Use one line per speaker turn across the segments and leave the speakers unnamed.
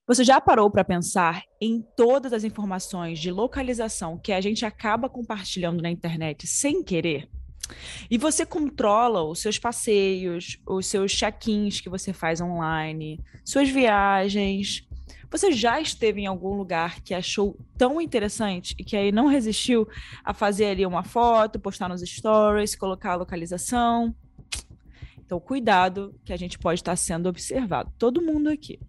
Você já parou para pensar em todas as informações de localização que a gente acaba compartilhando na internet sem querer? E você controla os seus passeios, os seus check-ins que você faz online, suas viagens. Você já esteve em algum lugar que achou tão interessante e que aí não resistiu a fazer ali uma foto, postar nos stories, colocar a localização? Então, cuidado, que a gente pode estar sendo observado. Todo mundo aqui.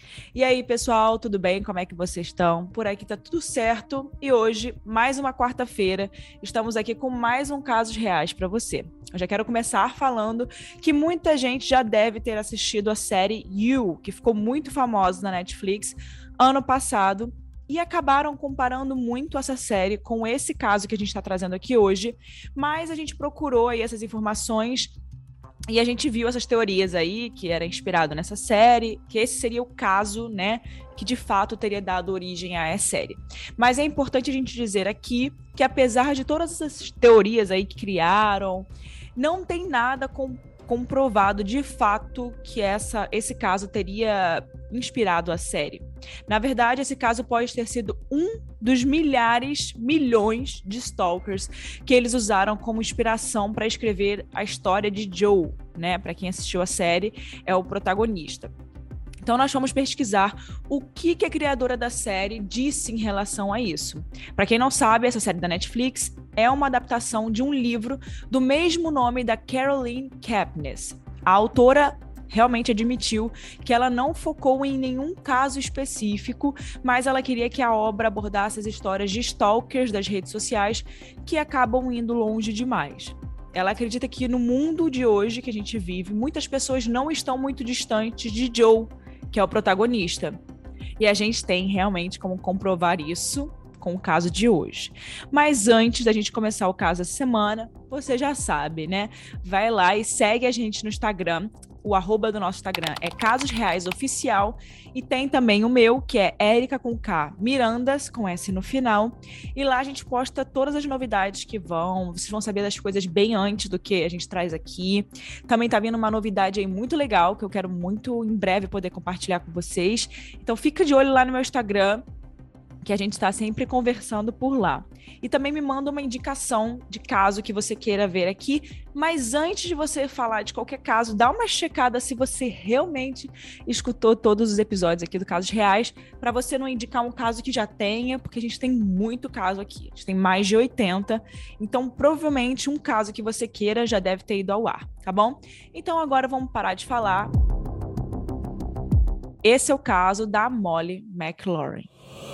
E aí, pessoal, tudo bem? Como é que vocês estão? Por aqui tá tudo certo. E hoje, mais uma quarta-feira, estamos aqui com mais um Casos Reais para você. Eu já quero começar falando que muita gente já deve ter assistido a série You, que ficou muito famosa na Netflix ano passado. E acabaram comparando muito essa série com esse caso que a gente está trazendo aqui hoje. Mas a gente procurou aí essas informações e a gente viu essas teorias aí, que era inspirado nessa série, que esse seria o caso, né, que de fato teria dado origem à série. Mas é importante a gente dizer aqui que apesar de todas essas teorias aí que criaram, não tem nada comprovado de fato que esse caso teria inspirado a série. Na verdade, esse caso pode ter sido um dos milhares, milhões de stalkers que eles usaram como inspiração para escrever a história de Joe, né? Para quem assistiu a série, é o protagonista. Então, nós fomos pesquisar o que a criadora da série disse em relação a isso. Para quem não sabe, essa série da Netflix é uma adaptação de um livro do mesmo nome da Caroline Kepnes. A autora realmente admitiu que ela não focou em nenhum caso específico, mas ela queria que a obra abordasse as histórias de stalkers das redes sociais que acabam indo longe demais. Ela acredita que no mundo de hoje que a gente vive, muitas pessoas não estão muito distantes de Joe, que é o protagonista. E a gente tem realmente como comprovar isso com o caso de hoje. Mas antes da gente começar o caso essa semana, você já sabe, né? Vai lá e segue a gente no Instagram. O arroba do nosso Instagram é Casos Reais Oficial. E tem também o meu, que é Érica com K, Mirandas, com S no final. E lá a gente posta todas as novidades que vão. Vocês vão saber das coisas bem antes do que a gente traz aqui. Também tá vindo uma novidade aí muito legal, que eu quero muito em breve poder compartilhar com vocês. Então fica de olho lá no meu Instagram, que a gente está sempre conversando por lá. E também me manda uma indicação de caso que você queira ver aqui, mas antes de você falar de qualquer caso, dá uma checada se você realmente escutou todos os episódios aqui do Casos Reais, para você não indicar um caso que já tenha, porque a gente tem muito caso aqui, a gente tem mais de 80, então provavelmente um caso que você queira já deve ter ido ao ar, tá bom? Então agora vamos parar de falar. Esse é o caso da Molly McLaurin.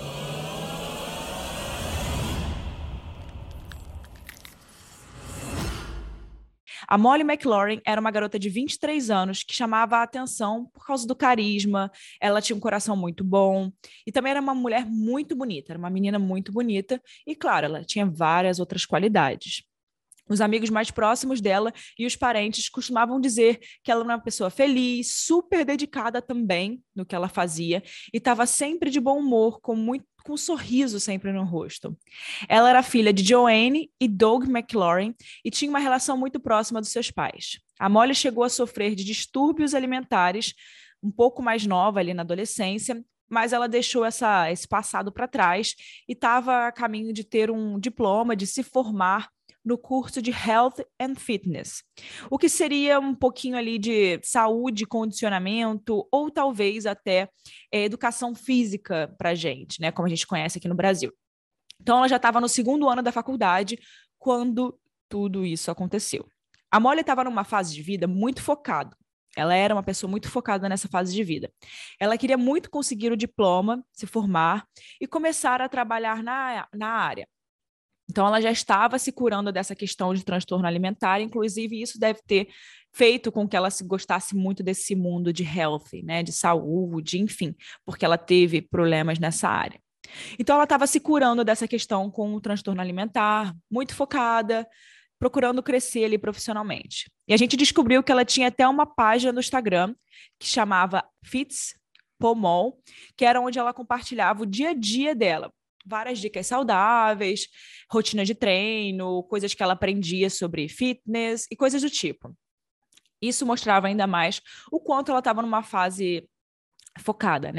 A Molly McLaurin era uma garota de 23 anos que chamava a atenção por causa do carisma, ela tinha um coração muito bom e também era uma mulher muito bonita, era uma menina muito bonita e, claro, ela tinha várias outras qualidades. Os amigos mais próximos dela e os parentes costumavam dizer que ela era uma pessoa feliz, super dedicada também no que ela fazia e estava sempre de bom humor, com um sorriso sempre no rosto. Ela era filha de Joanne e Doug McLaurin e tinha uma relação muito próxima dos seus pais. A Molly chegou a sofrer de distúrbios alimentares um pouco mais nova ali na adolescência, mas ela deixou esse passado para trás e estava a caminho de ter um diploma, de se formar no curso de Health and Fitness, o que seria um pouquinho ali de saúde, condicionamento ou talvez até educação física para a gente, né, como a gente conhece aqui no Brasil. Então ela já estava no segundo ano da faculdade quando tudo isso aconteceu. A Molly estava numa fase de vida muito focada. Ela era uma pessoa muito focada nessa fase de vida. Ela queria muito conseguir o diploma, se formar e começar a trabalhar na área. Então, ela já estava se curando dessa questão de transtorno alimentar, inclusive isso deve ter feito com que ela se gostasse muito desse mundo de health, né, de saúde, enfim, porque ela teve problemas nessa área. Então, ela estava se curando dessa questão com o transtorno alimentar, muito focada, procurando crescer ali profissionalmente. E a gente descobriu que ela tinha até uma página no Instagram que chamava Fits Pomol, que era onde ela compartilhava o dia a dia dela, várias dicas saudáveis, rotina de treino, coisas que ela aprendia sobre fitness e coisas do tipo. Isso mostrava ainda mais o quanto ela estava numa fase focada, né?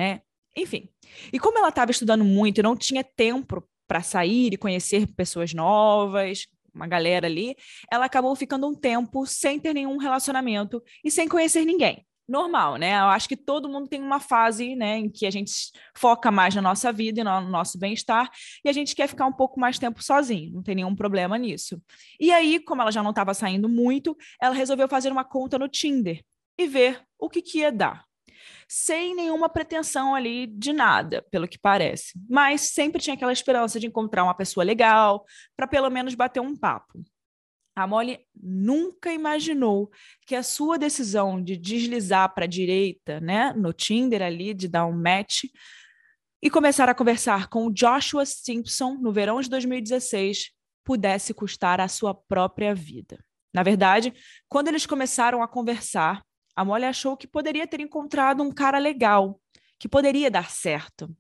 Enfim. E como ela estava estudando muito e não tinha tempo para sair e conhecer pessoas novas, uma galera ali, ela acabou ficando um tempo sem ter nenhum relacionamento e sem conhecer ninguém. Normal, né? Eu acho que todo mundo tem uma fase, né, em que a gente foca mais na nossa vida e no nosso bem-estar e a gente quer ficar um pouco mais tempo sozinho, não tem nenhum problema nisso. E aí, como ela já não estava saindo muito, ela resolveu fazer uma conta no Tinder e ver o que ia dar sem nenhuma pretensão ali de nada, pelo que parece. Mas sempre tinha aquela esperança de encontrar uma pessoa legal, para pelo menos bater um papo. A Molly nunca imaginou que a sua decisão de deslizar para a direita, né, no Tinder ali, de dar um match, e começar a conversar com o Joshua Simpson no verão de 2016, pudesse custar a sua própria vida. Na verdade, quando eles começaram a conversar, a Molly achou que poderia ter encontrado um cara legal, que poderia dar certo.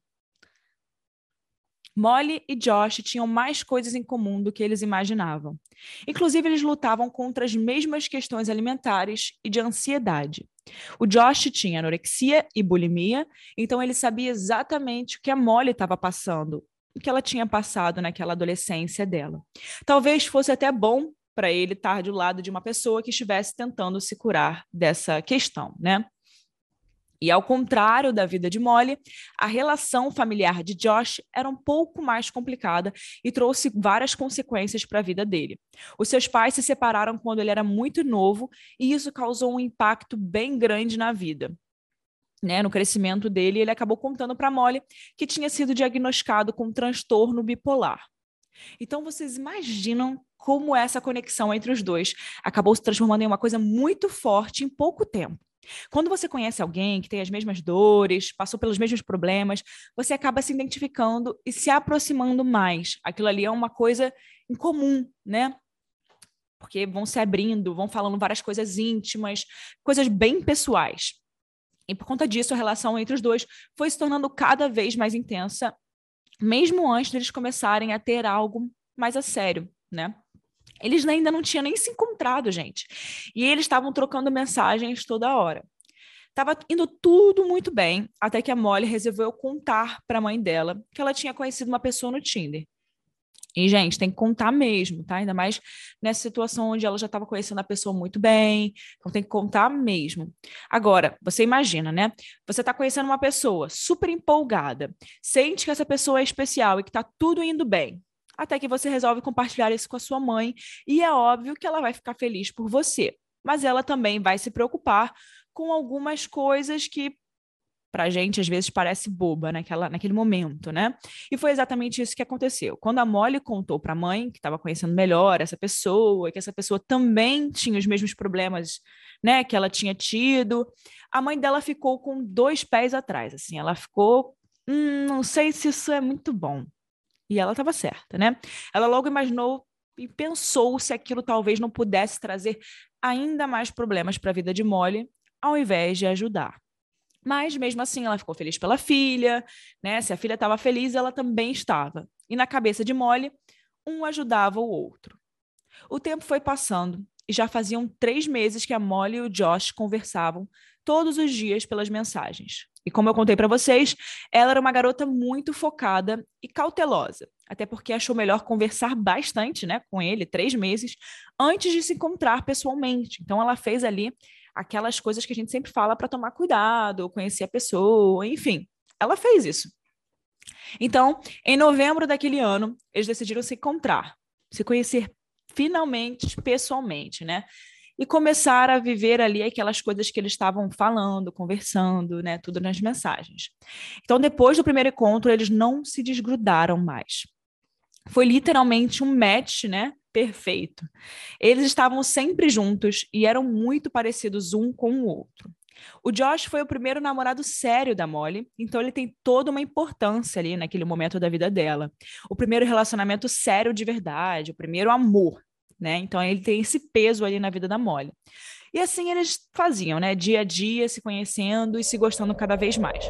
Molly e Josh tinham mais coisas em comum do que eles imaginavam. Inclusive, eles lutavam contra as mesmas questões alimentares e de ansiedade. O Josh tinha anorexia e bulimia, então ele sabia exatamente o que a Molly estava passando, o que ela tinha passado naquela adolescência dela. Talvez fosse até bom para ele estar do lado de uma pessoa que estivesse tentando se curar dessa questão, né? E ao contrário da vida de Molly, a relação familiar de Josh era um pouco mais complicada e trouxe várias consequências para a vida dele. Os seus pais se separaram quando ele era muito novo e isso causou um impacto bem grande na vida. Né, no crescimento dele, ele acabou contando para Molly que tinha sido diagnosticado com transtorno bipolar. Então, vocês imaginam como essa conexão entre os dois acabou se transformando em uma coisa muito forte em pouco tempo. Quando você conhece alguém que tem as mesmas dores, passou pelos mesmos problemas, você acaba se identificando e se aproximando mais. Aquilo ali é uma coisa em comum, né? Porque vão se abrindo, vão falando várias coisas íntimas, coisas bem pessoais. E por conta disso, a relação entre os dois foi se tornando cada vez mais intensa, mesmo antes deles começarem a ter algo mais a sério, né? Eles ainda não tinham nem se encontrado, gente. E eles estavam trocando mensagens toda hora. Tava indo tudo muito bem, até que a Molly resolveu contar para a mãe dela que ela tinha conhecido uma pessoa no Tinder. E, gente, tem que contar mesmo, tá? Ainda mais nessa situação onde ela já estava conhecendo a pessoa muito bem. Então, tem que contar mesmo. Agora, você imagina, né? Você está conhecendo uma pessoa super empolgada, sente que essa pessoa é especial e que está tudo indo bem. Até que você resolve compartilhar isso com a sua mãe. E é óbvio que ela vai ficar feliz por você. Mas ela também vai se preocupar com algumas coisas que para a gente, às vezes, parece boba naquele momento, né? E foi exatamente isso que aconteceu. Quando a Molly contou para a mãe, que estava conhecendo melhor essa pessoa, que essa pessoa também tinha os mesmos problemas, né, que ela tinha tido, a mãe dela ficou com dois pés atrás, assim, ela ficou, não sei se isso é muito bom. E ela estava certa, né? Ela logo imaginou e pensou se aquilo talvez não pudesse trazer ainda mais problemas para a vida de Molly, ao invés de ajudar. Mas, mesmo assim, ela ficou feliz pela filha, né? Se a filha estava feliz, ela também estava. E na cabeça de Molly, um ajudava o outro. O tempo foi passando e já faziam 3 meses que a Molly e o Josh conversavam todos os dias pelas mensagens. E como eu contei para vocês, ela era uma garota muito focada e cautelosa, até porque achou melhor conversar bastante, né, com ele, 3 meses, antes de se encontrar pessoalmente. Então ela fez ali aquelas coisas que a gente sempre fala para tomar cuidado, conhecer a pessoa, enfim. Ela fez isso. Então, em novembro daquele ano, eles decidiram se encontrar, se conhecer finalmente, pessoalmente, né? E começar a viver ali aquelas coisas que eles estavam falando, conversando, né? Tudo nas mensagens. Então, depois do primeiro encontro, eles não se desgrudaram mais. Foi literalmente um match, né? Perfeito. Eles estavam sempre juntos e eram muito parecidos um com o outro. O Josh foi o primeiro namorado sério da Molly, então ele tem toda uma importância ali naquele momento da vida dela. O primeiro relacionamento sério de verdade, o primeiro amor, né? Então ele tem esse peso ali na vida da Molly. E assim eles faziam, né? Dia a dia, se conhecendo e se gostando cada vez mais.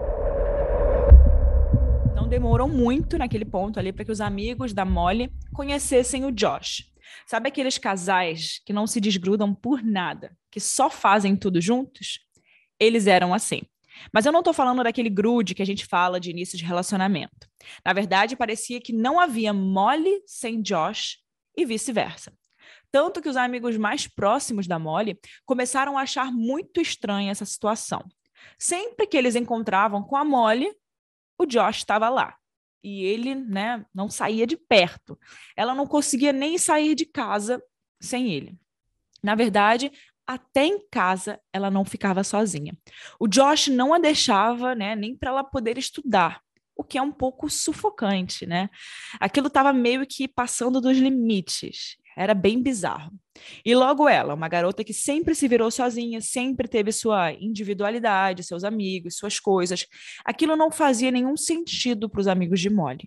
Não demorou muito naquele ponto ali para que os amigos da Molly conhecessem o Josh. Sabe aqueles casais que não se desgrudam por nada, que só fazem tudo juntos? Eles eram assim. Mas eu não estou falando daquele grude que a gente fala de início de relacionamento. Na verdade, parecia que não havia Molly sem Josh e vice-versa. Tanto que os amigos mais próximos da Molly começaram a achar muito estranha essa situação. Sempre que eles encontravam com a Molly, o Josh estava lá. E ele, né, não saía de perto. Ela não conseguia nem sair de casa sem ele. Na verdade, até em casa ela não ficava sozinha. O Josh não a deixava, né, nem para ela poder estudar, o que é um pouco sufocante, né? Aquilo estava meio que passando dos limites. Era bem bizarro. E logo ela, uma garota que sempre se virou sozinha, sempre teve sua individualidade, seus amigos, suas coisas. Aquilo não fazia nenhum sentido para os amigos de Molly.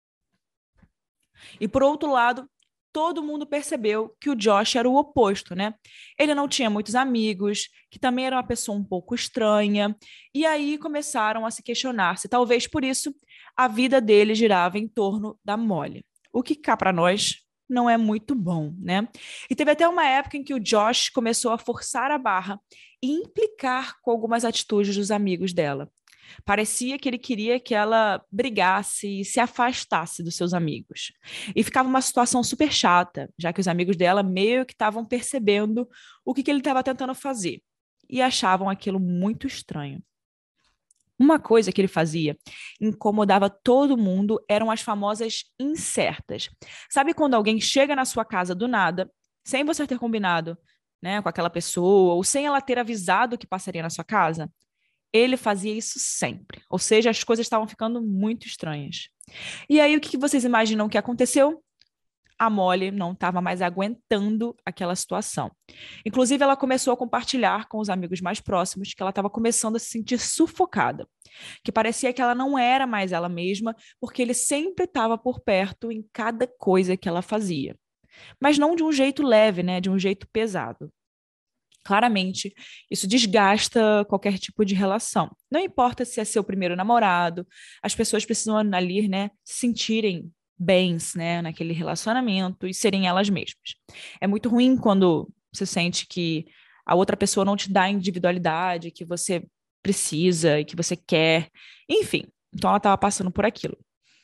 E por outro lado, todo mundo percebeu que o Josh era o oposto, né? Ele não tinha muitos amigos, que também era uma pessoa um pouco estranha, e aí começaram a se questionar se talvez por isso a vida dele girava em torno da Molly. O que cá para nós não é muito bom, né? E teve até uma época em que o Josh começou a forçar a barra e implicar com algumas atitudes dos amigos dela. Parecia que ele queria que ela brigasse e se afastasse dos seus amigos. E ficava uma situação super chata, já que os amigos dela meio que estavam percebendo o que ele estava tentando fazer e achavam aquilo muito estranho. Uma coisa que ele fazia incomodava todo mundo eram as famosas incertas. Sabe quando alguém chega na sua casa do nada, sem você ter combinado, né, com aquela pessoa, ou sem ela ter avisado que passaria na sua casa? Ele fazia isso sempre. Ou seja, as coisas estavam ficando muito estranhas. E aí, o que vocês imaginam que aconteceu? A Molly não estava mais aguentando aquela situação. Inclusive, ela começou a compartilhar com os amigos mais próximos que ela estava começando a se sentir sufocada, que parecia que ela não era mais ela mesma, porque ele sempre estava por perto em cada coisa que ela fazia. Mas não de um jeito leve, né? De um jeito pesado. Claramente, isso desgasta qualquer tipo de relação. Não importa se é seu primeiro namorado, as pessoas precisam ali, né, se sentirem bens, né, naquele relacionamento e serem elas mesmas. É muito ruim quando você sente que a outra pessoa não te dá a individualidade que você precisa e que você quer. Enfim, então ela estava passando por aquilo.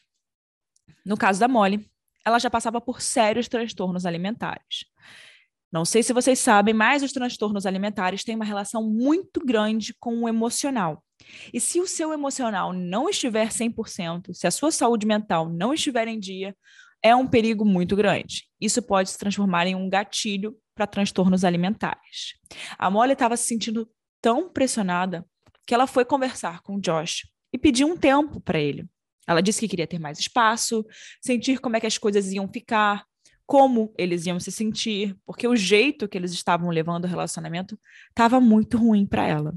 No caso da Molly, ela já passava por sérios transtornos alimentares. Não sei se vocês sabem, mas os transtornos alimentares têm uma relação muito grande com o emocional. E se o seu emocional não estiver 100%, se a sua saúde mental não estiver em dia, é um perigo muito grande. Isso pode se transformar em um gatilho para transtornos alimentares. A Molly estava se sentindo tão pressionada que ela foi conversar com o Josh e pediu um tempo para ele. Ela disse que queria ter mais espaço, sentir como é que as coisas iam ficar, como eles iam se sentir, porque o jeito que eles estavam levando o relacionamento estava muito ruim para ela.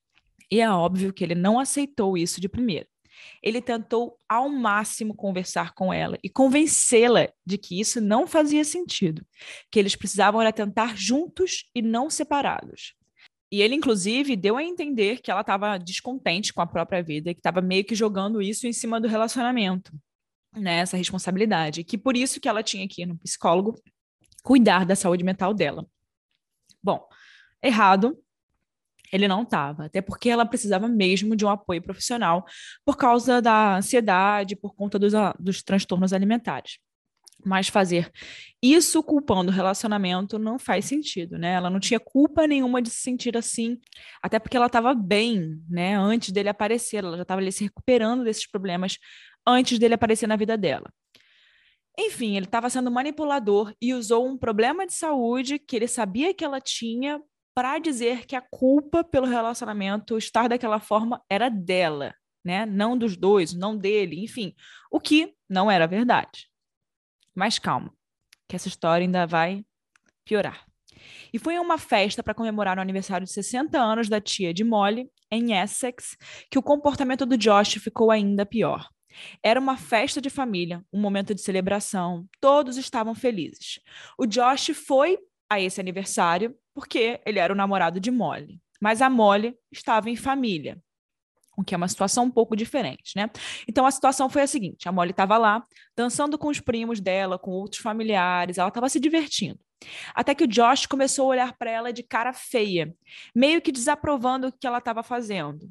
E é óbvio que ele não aceitou isso de primeira. Ele tentou ao máximo conversar com ela e convencê-la de que isso não fazia sentido, que eles precisavam era tentar juntos e não separados. E ele, inclusive, deu a entender que ela estava descontente com a própria vida e que estava meio que jogando isso em cima do relacionamento, né, essa responsabilidade, que por isso que ela tinha que ir no psicólogo cuidar da saúde mental dela. Bom, errado, ele não estava, até porque ela precisava mesmo de um apoio profissional por causa da ansiedade, por conta dos transtornos alimentares. Mas fazer isso culpando o relacionamento não faz sentido, né? Ela não tinha culpa nenhuma de se sentir assim, até porque ela estava bem, né? Antes dele aparecer, ela já estava ali se recuperando desses problemas antes dele aparecer na vida dela. Enfim, ele estava sendo manipulador e usou um problema de saúde que ele sabia que ela tinha para dizer que a culpa pelo relacionamento estar daquela forma era dela, né? Não dos dois, não dele, enfim, o que não era verdade. Mas calma, que essa história ainda vai piorar. E foi em uma festa para comemorar o aniversário de 60 anos da tia de Molly, em Essex, que o comportamento do Josh ficou ainda pior. Era uma festa de família, um momento de celebração, todos estavam felizes. O Josh foi a esse aniversário porque ele era o namorado de Molly, mas a Molly estava em família, o que é uma situação um pouco diferente, né? Então a situação foi a seguinte: a Molly estava lá, dançando com os primos dela, com outros familiares, ela estava se divertindo. Até que o Josh começou a olhar para ela de cara feia, meio que desaprovando o que ela estava fazendo.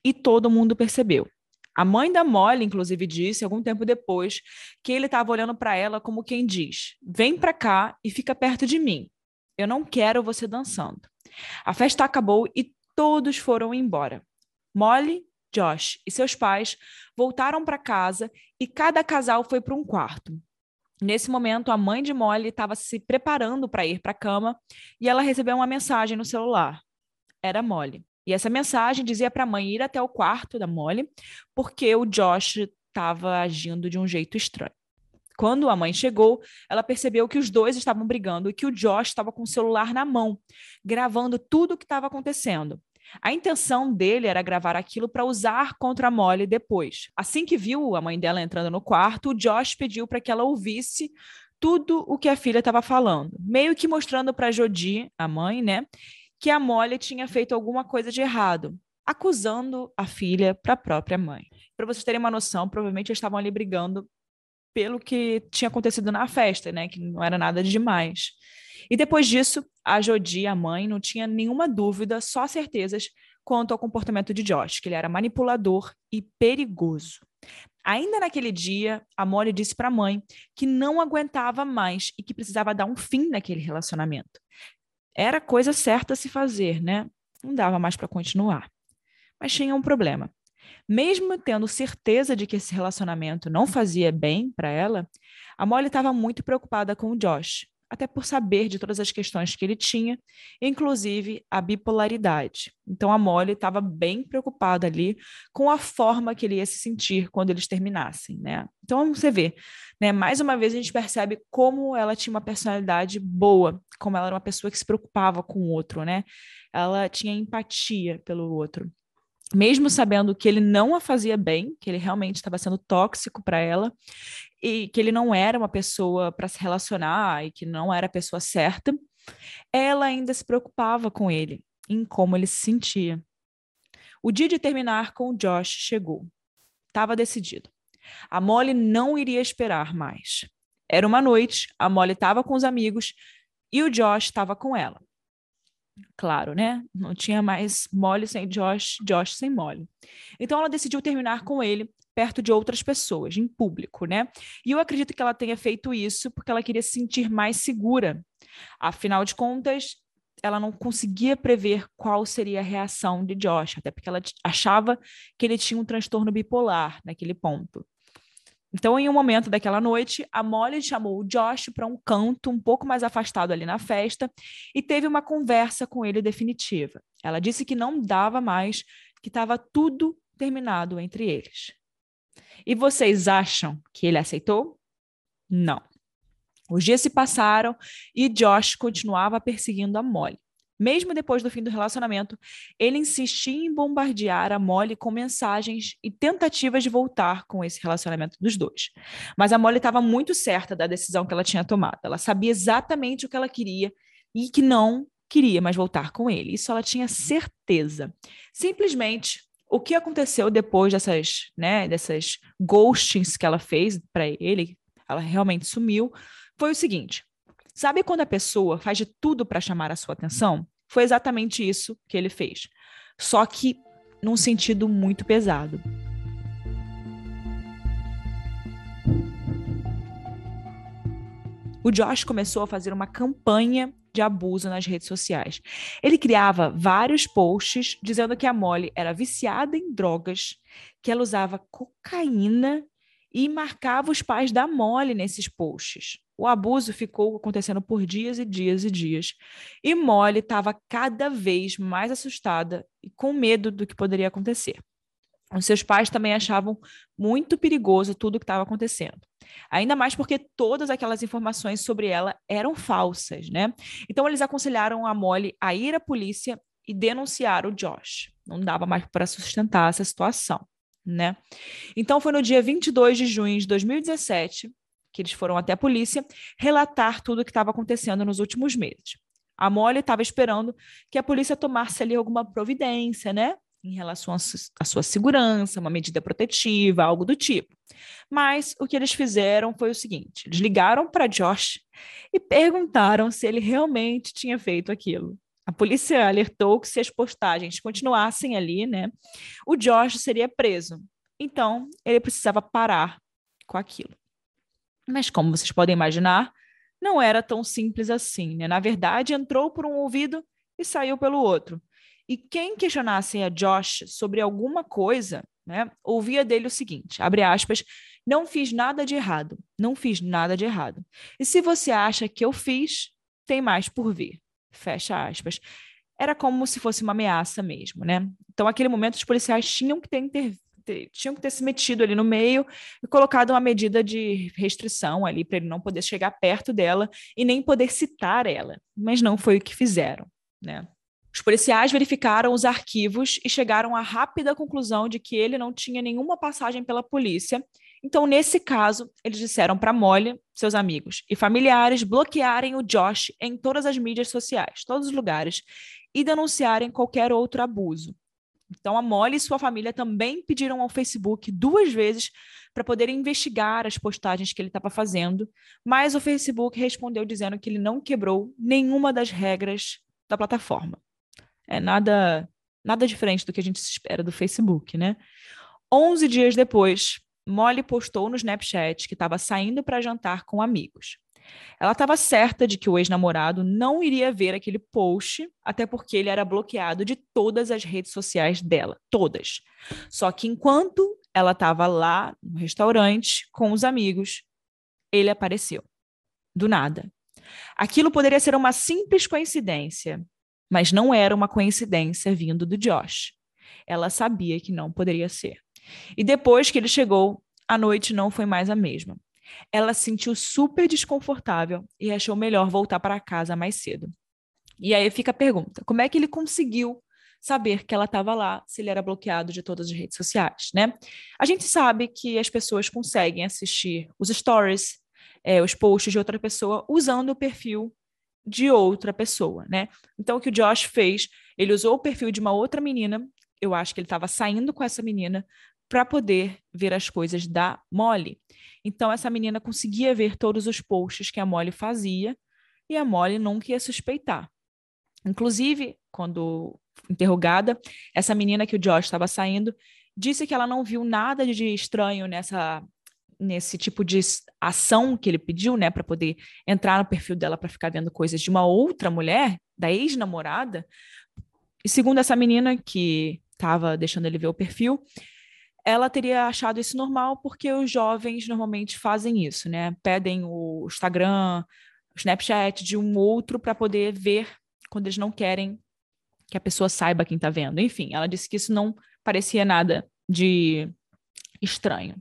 e todo mundo percebeu. A mãe da Molly, inclusive, disse, algum tempo depois, que ele estava olhando para ela como quem diz: vem para cá e fica perto de mim. Eu não quero você dançando. A festa acabou e todos foram embora. Molly, Josh e seus pais voltaram para casa e cada casal foi para um quarto. Nesse momento, a mãe de Molly estava se preparando para ir para a cama e ela recebeu uma mensagem no celular. Era Molly. E essa mensagem dizia para a mãe ir até o quarto da Molly, porque o Josh estava agindo de um jeito estranho. Quando a mãe chegou, ela percebeu que os dois estavam brigando e que o Josh estava com o celular na mão, gravando tudo o que estava acontecendo. A intenção dele era gravar aquilo para usar contra a Molly depois. Assim que viu a mãe dela entrando no quarto, o Josh pediu para que ela ouvisse tudo o que a filha estava falando, meio que mostrando para Jodie, a mãe, né, que a Molly tinha feito alguma coisa de errado, acusando a filha para a própria mãe. Para vocês terem uma noção, provavelmente eles estavam ali brigando pelo que tinha acontecido na festa, né, que não era nada de demais. E depois disso, a Jodie, a mãe, não tinha nenhuma dúvida, só certezas quanto ao comportamento de Josh, que ele era manipulador e perigoso. Ainda naquele dia, a Molly disse para a mãe que não aguentava mais e que precisava dar um fim naquele relacionamento. Era a coisa certa a se fazer, né? Não dava mais para continuar. Mas tinha um problema. Mesmo tendo certeza de que esse relacionamento não fazia bem para ela, a Molly estava muito preocupada com o Josh, até por saber de todas as questões que ele tinha, inclusive a bipolaridade. Então a Molly estava bem preocupada ali com a forma que ele ia se sentir quando eles terminassem, né? Então você vê, né? Mais uma vez a gente percebe como ela tinha uma personalidade boa, como ela era uma pessoa que se preocupava com o outro, né? Ela tinha empatia pelo outro. Mesmo sabendo que ele não a fazia bem, que ele realmente estava sendo tóxico para ela, e que ele não era uma pessoa para se relacionar e que não era a pessoa certa, ela ainda se preocupava com ele, em como ele se sentia. O dia de terminar com o Josh chegou. Estava decidido. A Molly não iria esperar mais. Era uma noite, a Molly estava com os amigos e o Josh estava com ela. Claro, né? Não tinha mais Molly sem Josh, Josh sem Molly. Então ela decidiu terminar com ele perto de outras pessoas, em público, né? E eu acredito que ela tenha feito isso porque ela queria se sentir mais segura. Afinal de contas, ela não conseguia prever qual seria a reação de Josh, até porque ela achava que ele tinha um transtorno bipolar naquele ponto. Então, em um momento daquela noite, a Molly chamou o Josh para um canto um pouco mais afastado ali na festa e teve uma conversa com ele definitiva. Ela disse que não dava mais, que estava tudo terminado entre eles. E vocês acham que ele aceitou? Não. Os dias se passaram e Josh continuava perseguindo a Molly. Mesmo depois do fim do relacionamento, ele insistia em bombardear a Molly com mensagens e tentativas de voltar com esse relacionamento dos dois. Mas a Molly estava muito certa da decisão que ela tinha tomado. Ela sabia exatamente o que ela queria e que não queria mais voltar com ele. Isso ela tinha certeza. Simplesmente, o que aconteceu depois dessas ghostings que ela fez para ele, ela realmente sumiu, foi o seguinte. Sabe quando a pessoa faz de tudo para chamar a sua atenção? Foi exatamente isso que ele fez. Só que num sentido muito pesado. O Josh começou a fazer uma campanha de abuso nas redes sociais. Ele criava vários posts dizendo que a Molly era viciada em drogas, que ela usava cocaína e marcava os pais da Molly nesses posts. O abuso ficou acontecendo por dias e dias e dias. E Molly estava cada vez mais assustada e com medo do que poderia acontecer. Os seus pais também achavam muito perigoso tudo o que estava acontecendo. Ainda mais porque todas aquelas informações sobre ela eram falsas, né? Então eles aconselharam a Molly a ir à polícia e denunciar o Josh. Não dava mais para sustentar essa situação, né? Então foi no dia 22 de junho de 2017 que eles foram até a polícia relatar tudo o que estava acontecendo nos últimos meses. A Molly estava esperando que a polícia tomasse ali alguma providência, né? Em relação à sua segurança, uma medida protetiva, algo do tipo. Mas o que eles fizeram foi o seguinte: eles ligaram para Josh e perguntaram se ele realmente tinha feito aquilo. A polícia alertou que se as postagens continuassem ali, né, o Josh seria preso. Então, ele precisava parar com aquilo. Mas, como vocês podem imaginar, não era tão simples assim, né? Na verdade, entrou por um ouvido e saiu pelo outro. E quem questionasse a Josh sobre alguma coisa, né, ouvia dele o seguinte, abre aspas, não fiz nada de errado, não fiz nada de errado. E se você acha que eu fiz, tem mais por vir. Fecha aspas. Era como se fosse uma ameaça mesmo, né? Então, naquele momento, os policiais tinham que ter se metido ali no meio e colocado uma medida de restrição ali para ele não poder chegar perto dela e nem poder citar ela. Mas não foi o que fizeram, né? Os policiais verificaram os arquivos e chegaram à rápida conclusão de que ele não tinha nenhuma passagem pela polícia. Então, nesse caso, eles disseram para Molly, seus amigos e familiares bloquearem o Josh em todas as mídias sociais, todos os lugares, e denunciarem qualquer outro abuso. Então, a Molly e sua família também pediram ao Facebook 2 vezes para poder investigar as postagens que ele estava fazendo, mas o Facebook respondeu dizendo que ele não quebrou nenhuma das regras da plataforma. É nada diferente do que a gente espera do Facebook, né? 11 dias depois, Molly postou no Snapchat que estava saindo para jantar com amigos. Ela estava certa de que o ex-namorado não iria ver aquele post, até porque ele era bloqueado de todas as redes sociais dela, todas. Só que enquanto ela estava lá no restaurante com os amigos, ele apareceu. Do nada. Aquilo poderia ser uma simples coincidência, mas não era uma coincidência vindo do Josh. Ela sabia que não poderia ser. E depois que ele chegou, a noite não foi mais a mesma. Ela se sentiu super desconfortável e achou melhor voltar para casa mais cedo. E aí fica a pergunta, como é que ele conseguiu saber que ela estava lá se ele era bloqueado de todas as redes sociais, né? A gente sabe que as pessoas conseguem assistir os stories, os posts de outra pessoa usando o perfil de outra pessoa, né? Então o que o Josh fez, ele usou o perfil de uma outra menina, eu acho que ele estava saindo com essa menina para poder ver as coisas da Molly. Então, essa menina conseguia ver todos os posts que a Molly fazia e a Molly nunca ia suspeitar. Inclusive, quando interrogada, essa menina que o Josh estava saindo disse que ela não viu nada de estranho nesse tipo de ação que ele pediu, né, para poder entrar no perfil dela para ficar vendo coisas de uma outra mulher, da ex-namorada. E segundo essa menina que estava deixando ele ver o perfil, ela teria achado isso normal porque os jovens normalmente fazem isso, né? Pedem o Instagram, o Snapchat de um outro para poder ver quando eles não querem que a pessoa saiba quem está vendo. Enfim, ela disse que isso não parecia nada de estranho.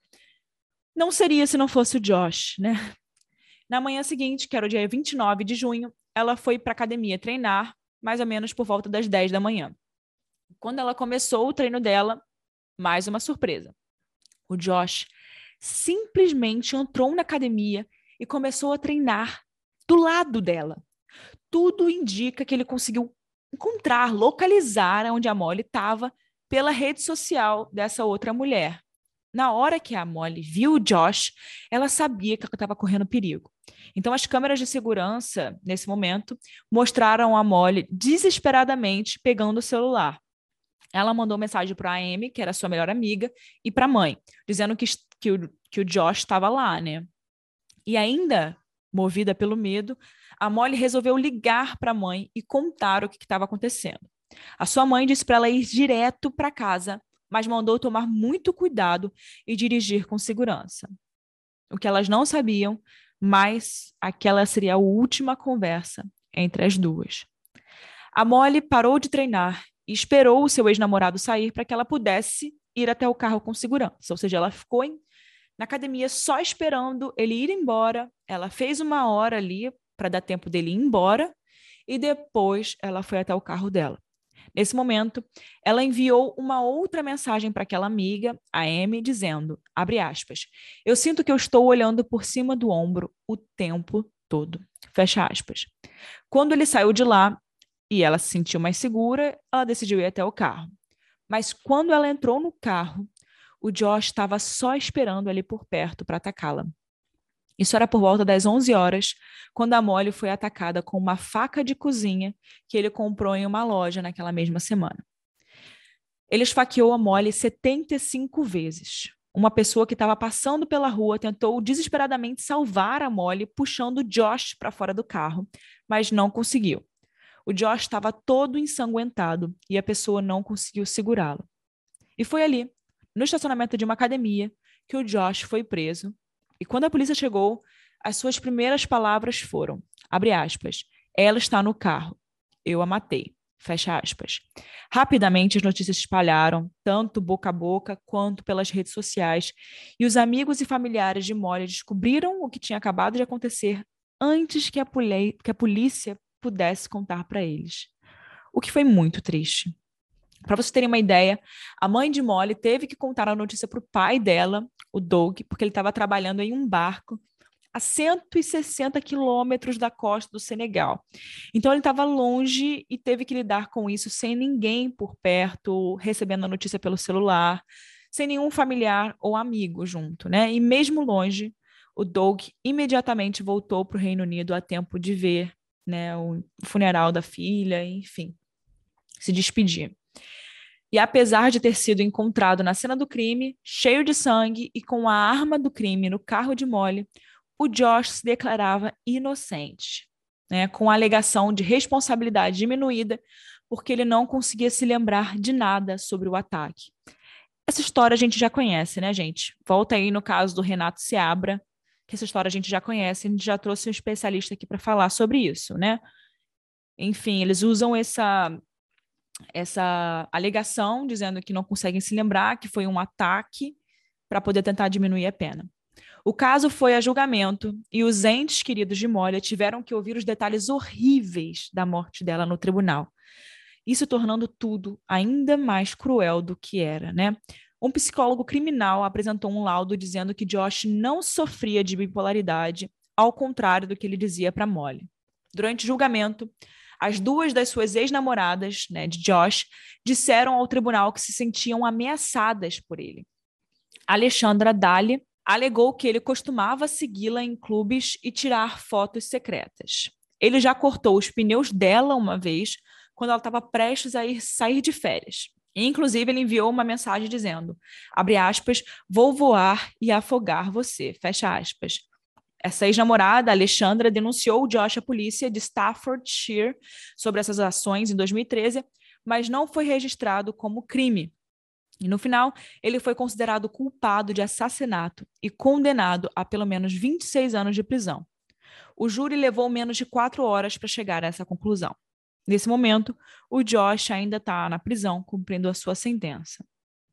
Não seria se não fosse o Josh, né? Na manhã seguinte, que era o dia 29 de junho, ela foi para a academia treinar, mais ou menos por volta das 10 da manhã. Quando ela começou o treino dela, mais uma surpresa. O Josh simplesmente entrou na academia e começou a treinar do lado dela. Tudo indica que ele conseguiu encontrar, localizar onde a Molly estava pela rede social dessa outra mulher. Na hora que a Molly viu o Josh, ela sabia que ela estava correndo perigo. Então, as câmeras de segurança, nesse momento, mostraram a Molly desesperadamente pegando o celular. Ela mandou mensagem para a Amy, que era sua melhor amiga, e para a mãe, dizendo que o Josh estava lá, né? E ainda, movida pelo medo, a Molly resolveu ligar para a mãe e contar o que estava acontecendo. A sua mãe disse para ela ir direto para casa, mas mandou tomar muito cuidado e dirigir com segurança. O que elas não sabiam, mas aquela seria a última conversa entre as duas. A Molly parou de treinar e esperou o seu ex-namorado sair para que ela pudesse ir até o carro com segurança. Ou seja, ela ficou na academia só esperando ele ir embora. Ela fez 1 hora ali para dar tempo dele ir embora e depois ela foi até o carro dela. Nesse momento, ela enviou uma outra mensagem para aquela amiga, a Amy, dizendo, abre aspas, eu sinto que eu estou olhando por cima do ombro o tempo todo. Fecha aspas. Quando ele saiu de lá, e ela se sentiu mais segura, ela decidiu ir até o carro. Mas quando ela entrou no carro, o Josh estava só esperando ali por perto para atacá-la. Isso era por volta das 11 horas, quando a Molly foi atacada com uma faca de cozinha que ele comprou em uma loja naquela mesma semana. Ele esfaqueou a Molly 75 vezes. Uma pessoa que estava passando pela rua tentou desesperadamente salvar a Molly, puxando Josh para fora do carro, mas não conseguiu. O Josh estava todo ensanguentado e a pessoa não conseguiu segurá-lo. E foi ali, no estacionamento de uma academia, que o Josh foi preso. E quando a polícia chegou, as suas primeiras palavras foram, abre aspas, ela está no carro, eu a matei, fecha aspas. Rapidamente as notícias se espalharam, tanto boca a boca quanto pelas redes sociais, e os amigos e familiares de Molly descobriram o que tinha acabado de acontecer antes que a polícia pudesse contar para eles. O que foi muito triste. Para vocês terem uma ideia, a mãe de Molly teve que contar a notícia para o pai dela, o Doug, porque ele estava trabalhando em um barco a 160 quilômetros da costa do Senegal. Então ele estava longe e teve que lidar com isso sem ninguém por perto, recebendo a notícia pelo celular, sem nenhum familiar ou amigo junto, né? E mesmo longe, o Doug imediatamente voltou para o Reino Unido a tempo de ver, né, o funeral da filha, enfim, se despedir. E apesar de ter sido encontrado na cena do crime, cheio de sangue e com a arma do crime no carro de Molly, o Josh se declarava inocente, né, com a alegação de responsabilidade diminuída, porque ele não conseguia se lembrar de nada sobre o ataque. Essa história a gente já conhece, né, gente? Volta aí no caso do Renato Seabra, que essa história a gente já conhece, a gente já trouxe um especialista aqui para falar sobre isso, né? Enfim, eles usam essa alegação, dizendo que não conseguem se lembrar, que foi um ataque, para poder tentar diminuir a pena. O caso foi a julgamento e os entes queridos de Molly tiveram que ouvir os detalhes horríveis da morte dela no tribunal. Isso tornando tudo ainda mais cruel do que era, né? Um psicólogo criminal apresentou um laudo dizendo que Josh não sofria de bipolaridade, ao contrário do que ele dizia para Molly. Durante o julgamento, as duas das suas ex-namoradas, né, de Josh, disseram ao tribunal que se sentiam ameaçadas por ele. Alexandra Daly alegou que ele costumava segui-la em clubes e tirar fotos secretas. Ele já cortou os pneus dela uma vez, quando ela estava prestes a sair de férias. E, inclusive, ele enviou uma mensagem dizendo, abre aspas, vou voar e afogar você, fecha aspas. Essa ex-namorada, Alexandra, denunciou o Josh à polícia de Staffordshire sobre essas ações em 2013, mas não foi registrado como crime. E no final, ele foi considerado culpado de assassinato e condenado a pelo menos 26 anos de prisão. O júri levou menos de 4 horas para chegar a essa conclusão. Nesse momento, o Josh ainda está na prisão, cumprindo a sua sentença.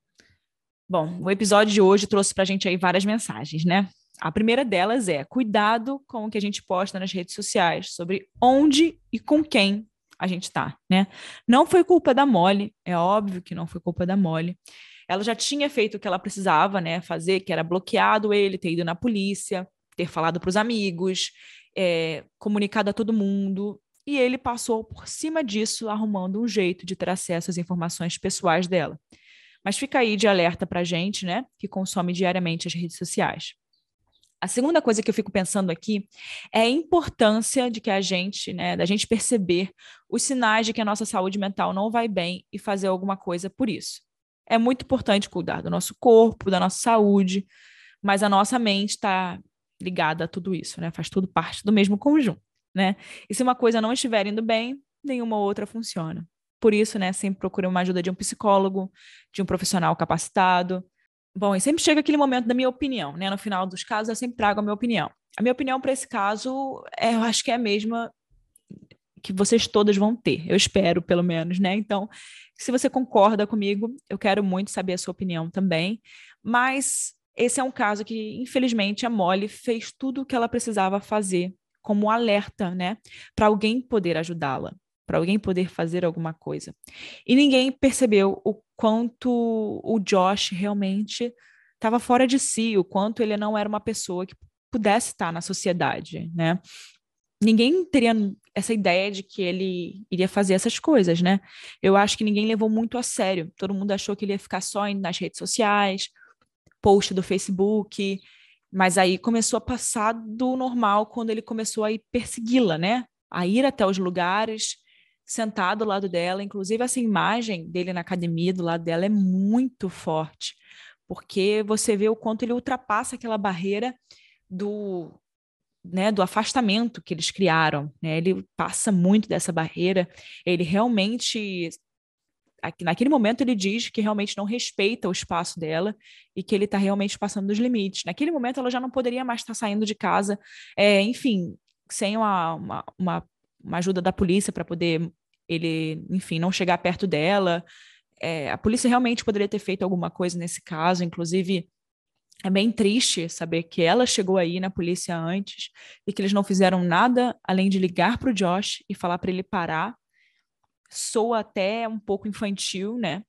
Bom, o episódio de hoje trouxe para a gente aí várias mensagens, né? A primeira delas é cuidado com o que a gente posta nas redes sociais sobre onde e com quem a gente está, né? Não foi culpa da Molly, é óbvio que não foi culpa da Molly. Ela já tinha feito o que ela precisava, né, fazer, que era bloqueado ele, ter ido na polícia, ter falado para os amigos, comunicado a todo mundo, e ele passou por cima disso, arrumando um jeito de ter acesso às informações pessoais dela. Mas fica aí de alerta para a gente, né, que consome diariamente as redes sociais. A segunda coisa que eu fico pensando aqui é a importância de que a gente, né, da gente perceber os sinais de que a nossa saúde mental não vai bem e fazer alguma coisa por isso. É muito importante cuidar do nosso corpo, da nossa saúde, mas a nossa mente está ligada a tudo isso, né? Faz tudo parte do mesmo conjunto, né? E se uma coisa não estiver indo bem, nenhuma outra funciona. Por isso, né, sempre procure uma ajuda de um psicólogo, de um profissional capacitado. Bom, e sempre chega aquele momento da minha opinião, né? No final dos casos, eu sempre trago a minha opinião. A minha opinião para esse caso, eu acho que é a mesma que vocês todas vão ter. Eu espero, pelo menos, né? Então, se você concorda comigo, eu quero muito saber a sua opinião também. Mas esse é um caso que, infelizmente, a Molly fez tudo o que ela precisava fazer como alerta, né? Para alguém poder ajudá-la, para alguém poder fazer alguma coisa. E ninguém percebeu o quanto o Josh realmente estava fora de si, o quanto ele não era uma pessoa que pudesse estar na sociedade, né? Ninguém teria essa ideia de que ele iria fazer essas coisas, né? Eu acho que ninguém levou muito a sério. Todo mundo achou que ele ia ficar só nas redes sociais, post do Facebook, Mas aí começou a passar do normal quando ele começou a ir persegui-la, né? A ir até os lugares, sentado ao lado dela. Inclusive, essa imagem dele na academia, do lado dela, é muito forte, porque você vê o quanto ele ultrapassa aquela barreira do, né, do afastamento que eles criaram, né? Ele passa muito dessa barreira, ele realmente naquele momento ele diz que realmente não respeita o espaço dela e que ele está realmente passando dos limites. Naquele momento ela já não poderia mais estar saindo de casa, enfim, sem uma ajuda da polícia para poder ele, enfim, não chegar perto dela. A polícia realmente poderia ter feito alguma coisa nesse caso, inclusive é bem triste saber que ela chegou aí na polícia antes e que eles não fizeram nada além de ligar para o Josh e falar para ele parar. Soa até um pouco infantil, né?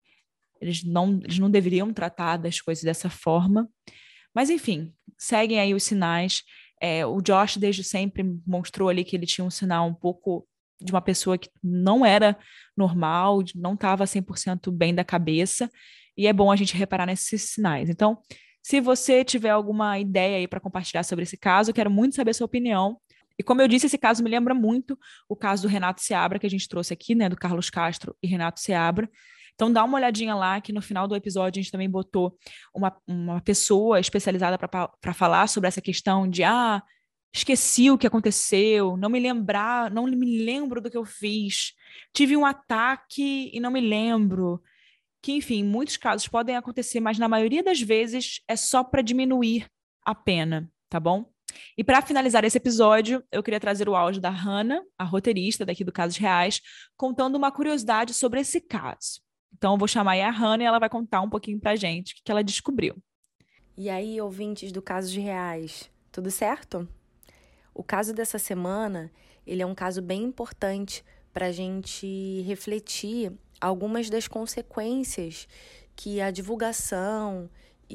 Eles não deveriam tratar das coisas dessa forma. Mas, enfim, seguem aí os sinais. O Josh, desde sempre, mostrou ali que ele tinha um sinal um pouco de uma pessoa que não era normal, não estava 100% bem da cabeça. E é bom a gente reparar nesses sinais. Então, se você tiver alguma ideia aí para compartilhar sobre esse caso, eu quero muito saber a sua opinião. E como eu disse, esse caso me lembra muito o caso do Renato Seabra, que a gente trouxe aqui, né, do Carlos Castro e Renato Seabra. Então dá uma olhadinha lá, que no final do episódio a gente também botou uma pessoa especializada para falar sobre essa questão de esqueci o que aconteceu, não me lembro do que eu fiz, tive um ataque e não me lembro. Que, enfim, muitos casos podem acontecer, mas na maioria das vezes é só para diminuir a pena, tá bom? E para finalizar esse episódio, eu queria trazer o áudio da Hannah, a roteirista daqui do Casos Reais, contando uma curiosidade sobre esse caso. Então, eu vou chamar aí a Hannah e ela vai contar um pouquinho pra gente o que ela descobriu.
E aí, ouvintes do Casos Reais, tudo certo? O caso dessa semana, ele é um caso bem importante para a gente refletir algumas das consequências que a divulgação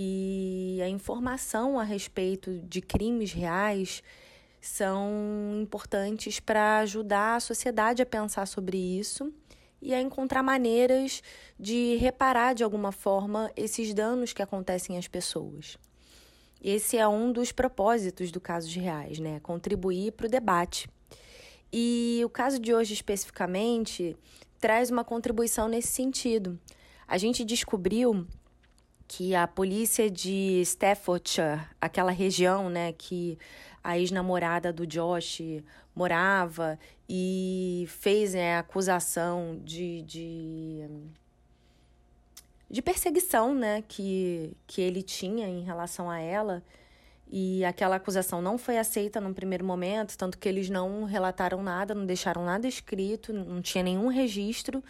e a informação a respeito de crimes reais são importantes para ajudar a sociedade a pensar sobre isso e a encontrar maneiras de reparar de alguma forma esses danos que acontecem às pessoas. Esse é um dos propósitos do Casos Reais, né? Contribuir para o debate. E o caso de hoje, especificamente, traz uma contribuição nesse sentido. A gente descobriu que a polícia de Staffordshire, aquela região, né, que a ex-namorada do Josh morava e fez a acusação de perseguição, né, que ele tinha em relação a ela, e aquela acusação não foi aceita num primeiro momento, tanto que eles não relataram nada, não deixaram nada escrito, não tinha nenhum registro,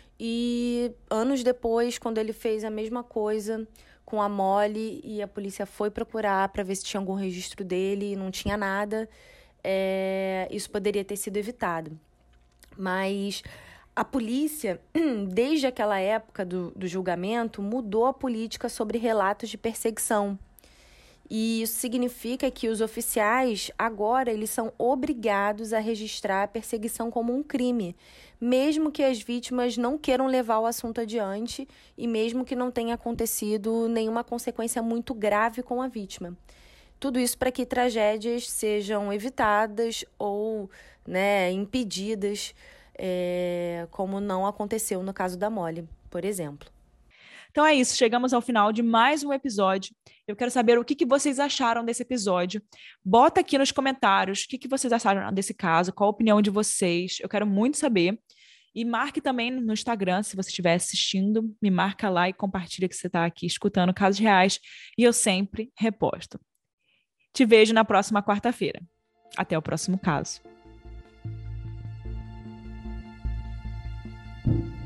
e anos depois, quando ele fez a mesma coisa com a Molly, e a polícia foi procurar para ver se tinha algum registro dele, e não tinha nada, isso poderia ter sido evitado. Mas a polícia, desde aquela época do julgamento, mudou a política sobre relatos de perseguição. E isso significa que os oficiais, agora, eles são obrigados a registrar a perseguição como um crime, mesmo que as vítimas não queiram levar o assunto adiante e mesmo que não tenha acontecido nenhuma consequência muito grave com a vítima. Tudo isso para que tragédias sejam evitadas ou, impedidas, como não aconteceu no caso da Molly, por exemplo.
Então é isso, chegamos ao final de mais um episódio. Eu quero saber o que vocês acharam desse episódio. Bota aqui nos comentários o que vocês acharam desse caso, qual a opinião de vocês. Eu quero muito saber. E marque também no Instagram, se você estiver assistindo, me marca lá e compartilha que você está aqui escutando Casos Reais. E eu sempre reposto. Te vejo na próxima quarta-feira. Até o próximo caso.